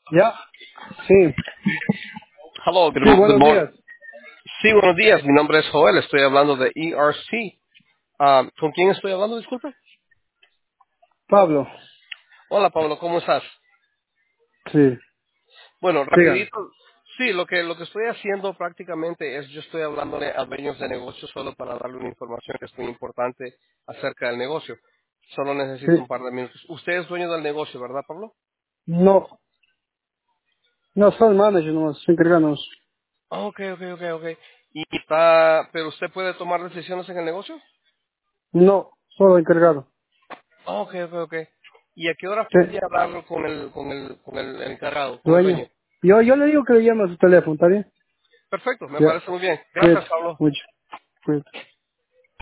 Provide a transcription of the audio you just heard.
¿Ya? Sí. Hello, Sí, good buenos morning. días. Sí, buenos días. Mi nombre es Joel. Estoy hablando de ERC. ¿Con quién estoy hablando? Disculpe. Pablo. Hola, Pablo. ¿Cómo estás? Sí. Bueno, Dígame. rapidito. Sí, lo que estoy haciendo prácticamente es yo estoy hablándole a dueños de negocios solo para darle una información que es muy importante acerca del negocio. Solo necesito un Sí. par de minutos. Usted es dueño del negocio, ¿verdad, Pablo? No. No, soy manager nomás, encargados. Ok, ok, ok, ok. Pero usted puede tomar decisiones en el negocio? No, solo encargado. Ok, ok, ok. ¿Y a qué hora Sí. podría hablar con el encargado, con el dueño? Dueño. Yo le digo que le llame a su teléfono, ¿está bien? Perfecto, me Ya. parece muy bien. Gracias, Cuídate Pablo. mucho. Cuídate.